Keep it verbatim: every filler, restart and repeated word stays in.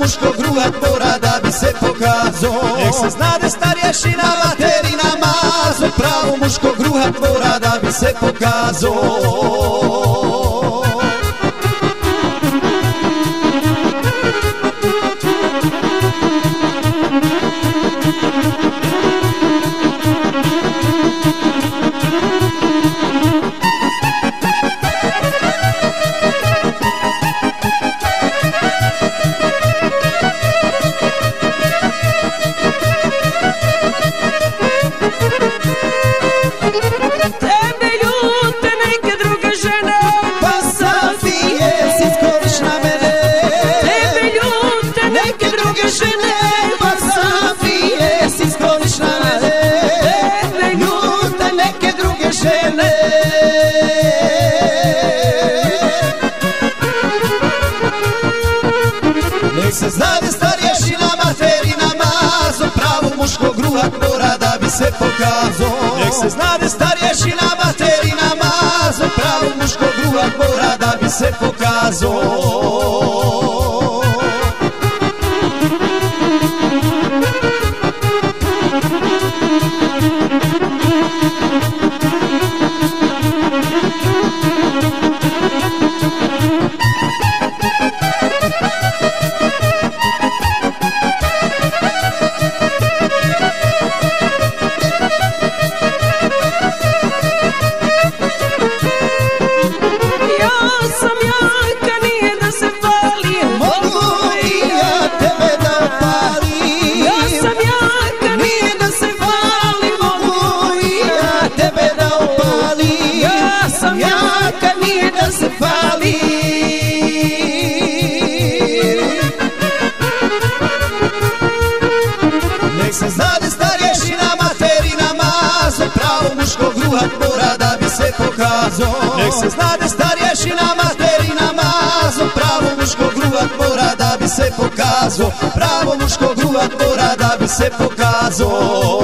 muškog ruhat mora da bi se pokazao. Nek se znade starješina materi namazu, pravo muškog ruhat mora da bi se pokazao. Nek se znade starješina materi namazu, pravo muškog ruhat mora da bi se pokazao. Nek se znade starješina materi namazu, pravo muškog ruhat mora da bi se pokazao. Nek se znade starješina materi namazu, pravo muškog ruhat mora da bi se pokazao. Nek se znade starješina materi namazu, pravo muškog ruhat mora da bi se pokazao. Pravo muškog ruhat mora da bi se pokazao.